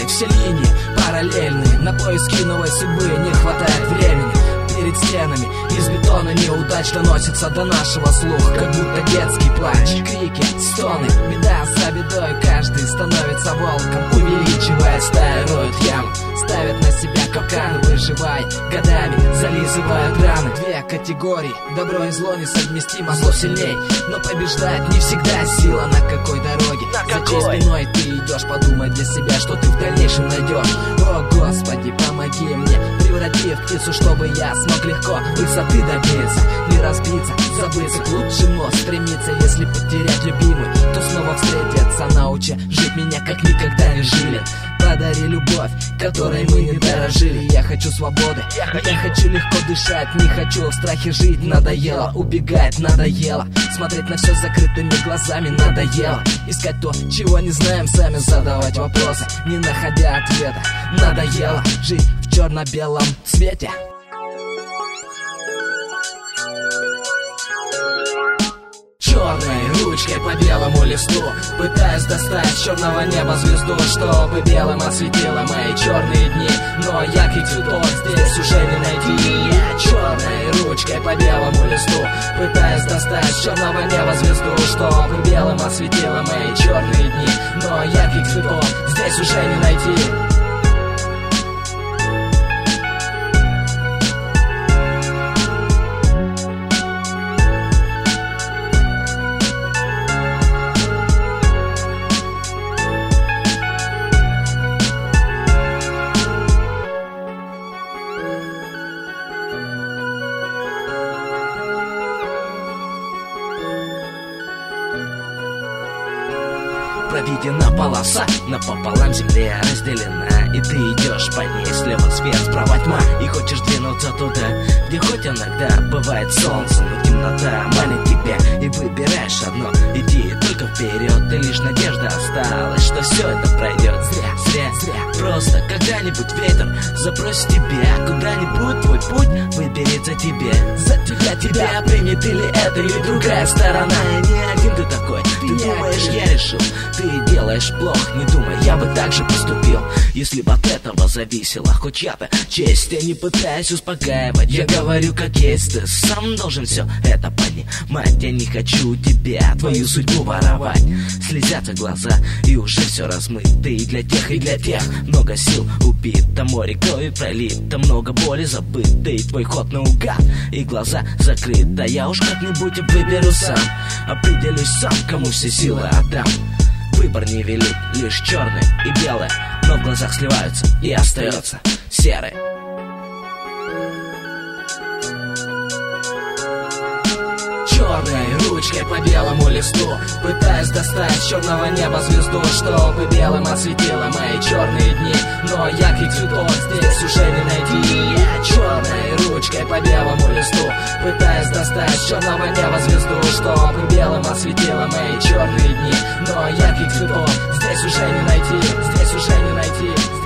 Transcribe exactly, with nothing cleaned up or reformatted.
черной, все линии параллельные. На поиски новой судьбы не хватает времени. Перед стенами из бетона неудач доносится до нашего слуха, как будто детский плач. Крики, стоны, беда за бедой. Каждый становится волком, увеличивая стаю, роют яму, ставят на себя капкан, выживай годами, зализывают раны. Две категории, добро и зло несовместимо. Зло сильней, но побеждает не всегда сила. На какой дороге, на за какой? чьей спиной ты идешь? Подумай для себя, что ты в дальнейшем найдешь. О Господи, помоги мне, преврати в птицу, чтобы я смог легко высоты добиться. Не разбиться, забыться, к лучшему стремиться. Если потерять любимую, то снова встретиться. Научи жить меня, как никогда не жили. Подари любовь, которой мы не дорожили. Я хочу свободы, я хочу, я хочу легко дышать. Не хочу в страхе жить, надоело убегать, надоело смотреть на все закрытыми глазами, надоело искать то, чего не знаем, сами задавать вопросы, не находя ответа. Надоело жить в черно-белом цвете. Черной ручкой по белому листу пытаюсь достать с черного неба звезду, чтобы белым осветила мои черные дни. Но яркий цветок здесь уже не найти. Я черной ручкой по белому листу пытаюсь достать с черного неба звезду, чтобы белым осветила мои черные дни. Но яркий цветок здесь уже не найти. Проведена полоса, напополам земля разделена, и ты идешь по ней, слева свет, справа тьма. И хочешь двинуться туда, где хоть иногда бывает солнце, но темнота манит тебя, и выбираешь одно: иди только вперед, и лишь надежда осталась, что все это пройдет. Зря, зря, зря, просто когда-нибудь ветер забросит тебя куда-нибудь, твой путь выберет за тебя. За тебя, тебя примет или это, или другая сторона. Не один ты такой, ты думаешь, я решил. Ты делаешь плохо, не думай, я бы так же поступил, если бы от этого зависела хоть чья-то честь. Я не пытаюсь успокаивать, я говорю как есть. Ты сам должен все это понимать. Я не хочу тебя, твою судьбу воровать. Слезятся глаза и уже все размыто. И для тех, и для тех много сил убито, море крови пролито, много боли забыто. И твой ход наугад, и глаза закрыты. Я уж как-нибудь выберу сам, определюсь сам, кому все силы отдам. Выбор не велик, лишь черное и белое, но в глазах сливаются и остается серое. Черной ручкой по белому листу пытаюсь достать с черного неба звезду, чтобы белым осветила мои черные дни. Но яркий цветок здесь уже не найти. Я черной ручкой по белому листу пытаюсь достать с черного неба звезду, чтобы белым осветила мои черные дни. Но яркий цветок здесь уже не найти, здесь уже не найти.